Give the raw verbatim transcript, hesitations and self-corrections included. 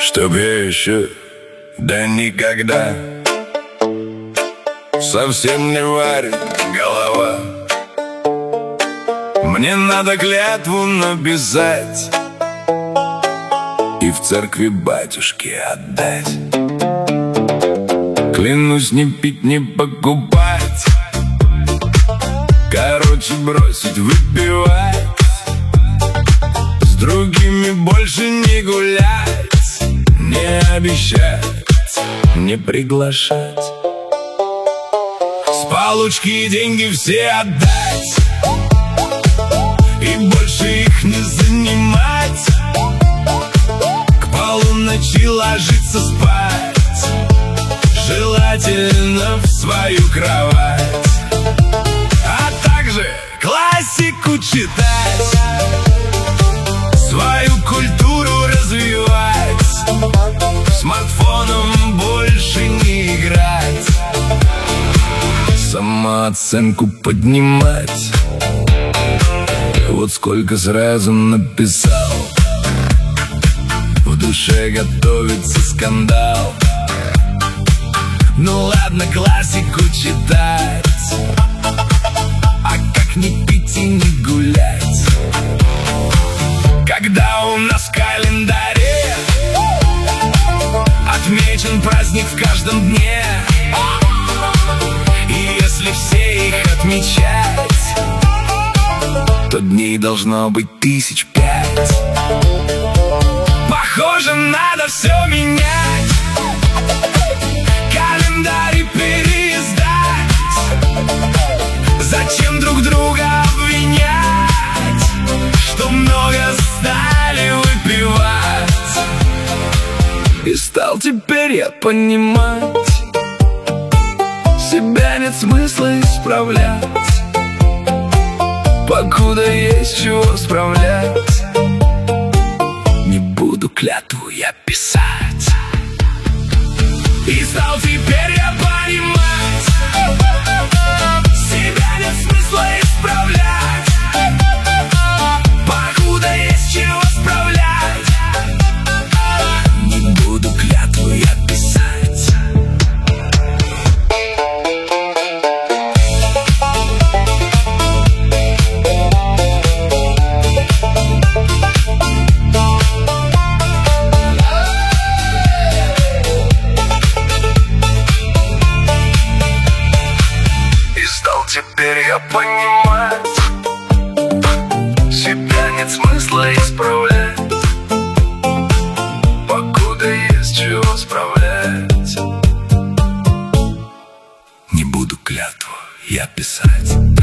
Чтоб я еще, да никогда, совсем не варит голова. Мне надо клятву написать и в церкви батюшке отдать. Клянусь не пить, не покупать, короче бросить выпивать, с другими больше не гулять, не обещать, не приглашать, с получки деньги все отдать и больше их не занимать, к полуночи ложиться спать, желательно в свою кровать, а также классику читать, свою культуру развивать, смартфоном больше не играть, самооценку поднимать. Вот сколько сразу написал, в душе готовится скандал. Ну ладно, классику читать, а как не пить и не гулять, когда у нас в календаре отмечен праздник в каждом дне. И если все их отмечать, то дней должно быть тысяч пять. Похоже, надо все менять, календарь переиздать. Зачем друг друга обвинять, что много стали выпивать? И стал теперь я понимать, себя нет смысла исправлять, покуда есть чего справлять. Не буду клятву я писать. И стал теперь я понимать, себя нет смысла исправлять, покуда есть чего справлять. Не буду клятву я писать. Теперь я понимать, себя нет смысла исправлять, покуда есть чего справлять. Не буду клятву я писать.